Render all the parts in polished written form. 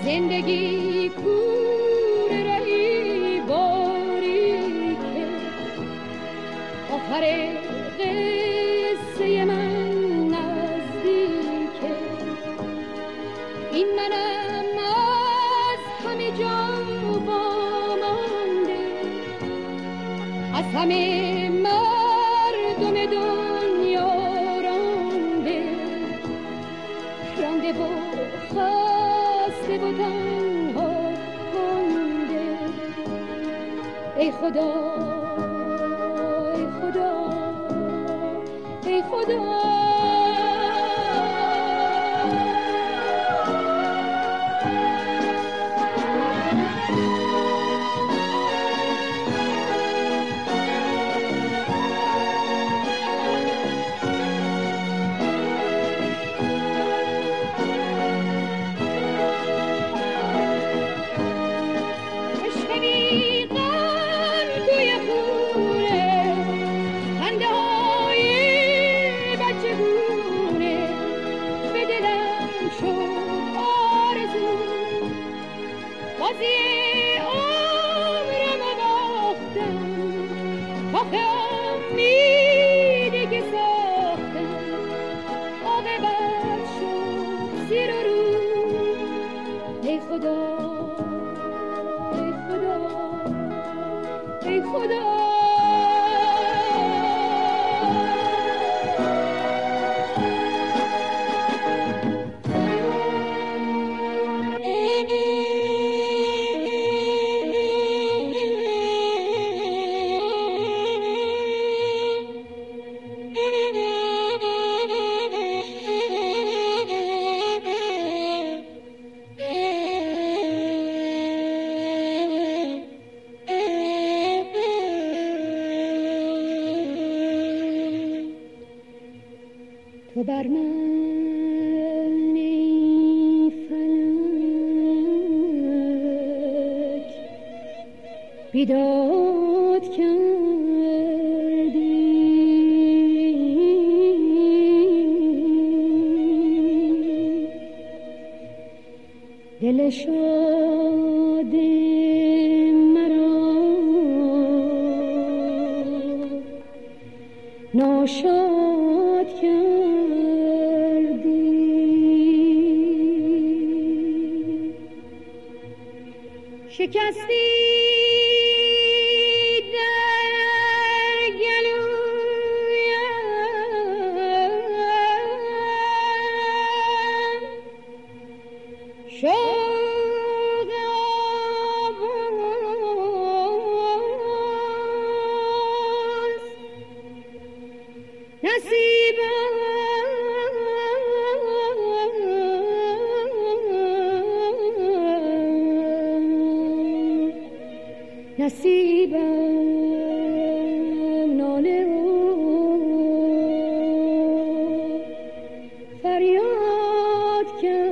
زندگی کوره رهی باری که آخر قصه من نزدیکه. این منم از همه جا وامانده، از همه مردم دنیا رانده و خسته و تنها مانده. ای خدا ای خدا ای خدا. تو بر من ای فلک بیداد کردی، دل شاد مرا ناشاد کردی. شکستی در گلویم شوق آواز، نصیبم نصیبم ناله و فریاد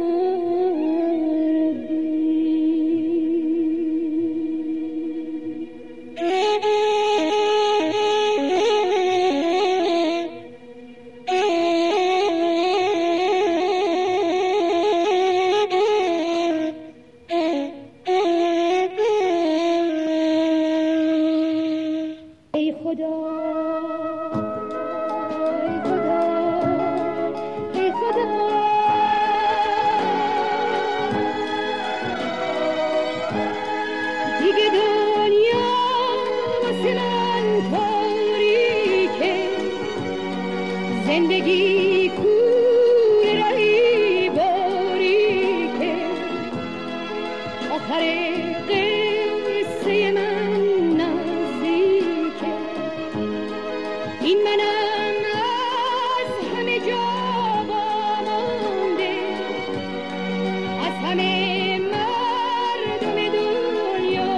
کردی. ای خدا ای خدا ای خدا. دیگه دنیا واسه من تاریکه، زندگی کوره رهی باریکه، آخر قصه من نزدیکه. این منم از همه جا وامانده، از همه مردم دنیا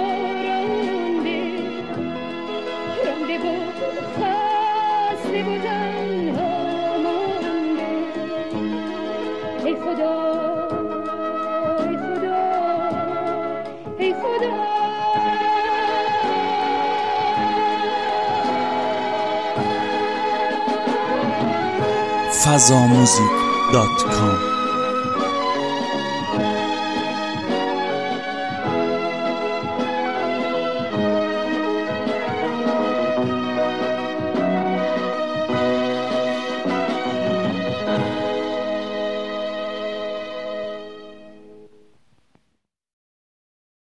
رانده و خسته و تنها مانده. ای خدا ای خدا ای خدا. fazamusic.com